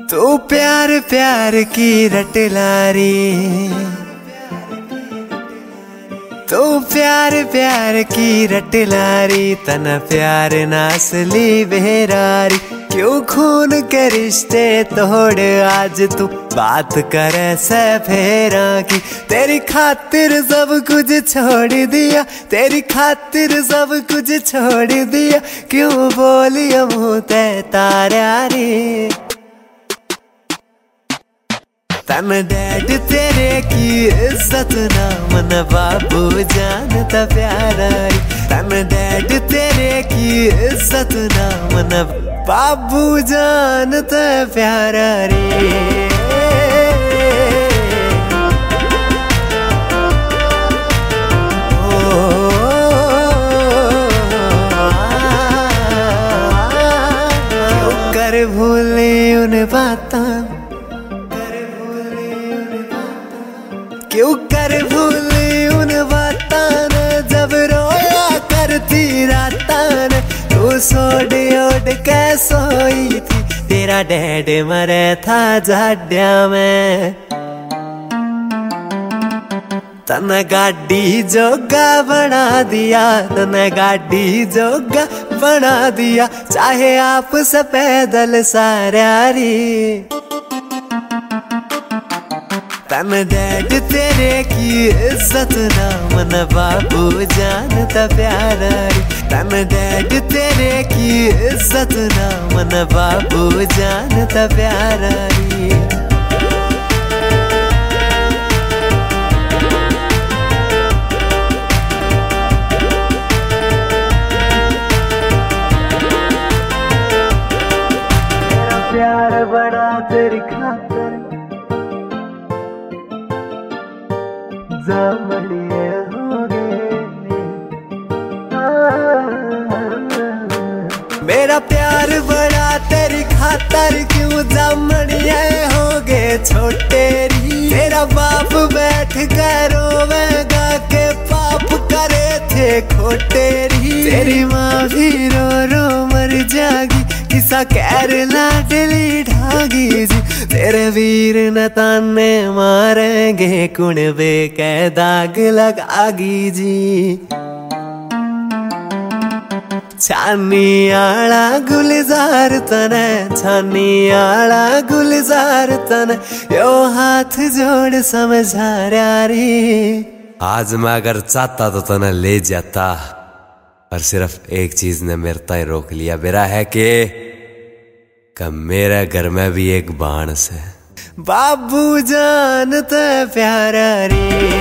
तू प्यार प्यार की रट लारी, तू प्यार प्यार की रट लारी, तना प्यार नासली बेरारी। क्यों खून के रिश्ते तोड़ आज तू बात करे से फेरा की। तेरी खातिर सब कुछ छोड़ दिया, तेरी खातिर सब कुछ छोड़ दिया। क्यों बोलिया मुँह ते तारा रे, तन डैड तेरे की इज्जत ना मन बाबू जानता प्यारा। तन डैड तेरे की इज्जत ना मन बाबू जानता प्यारा रे। क्यों कर भूले उन बातों, क्यों कर भूली उन बातान, जब रोया करती रातान। तू सोड ओड के सोई थी, तेरा डैड मरे था जाड्या में। तन गाड़ी जोगा बना दिया, तन गाड़ी जोगा बना दिया। चाहे आप से पैदल सारी, तन डैड तेरे की इज्जत ना मन बाबू जानता प्यारा। तन डैड तेरे की इज्जत ना मन बाबू जानता प्यारा। मेरा प्यार बड़ा तेरी खातिर जामड़िए हो गए। मेरा प्यार बड़ा तेरी खातर, क्यों जामड़िए हो गए छोटे री। तेरा बाप बैठ कर रोवेगा के पाप करे थे खोटे री। तेरी माँ भी रो रो मर जागी, किसा कैर लाडली ढागी जी। तेरे वीर न ताने मारेंगे, कुणबे के दाग लगागी जी। छानी आला गुलजार तने, छानी आला गुलजार तने, यो हाथ जोड़ समझा रे। आज मैं अगर चाहता तो तना ले जाता, पर सिर्फ एक चीज ने मेरे ताई रोक लिया। मेरा है कि मेरे घर में भी एक बाण से बाबू जानता प्यारा रे।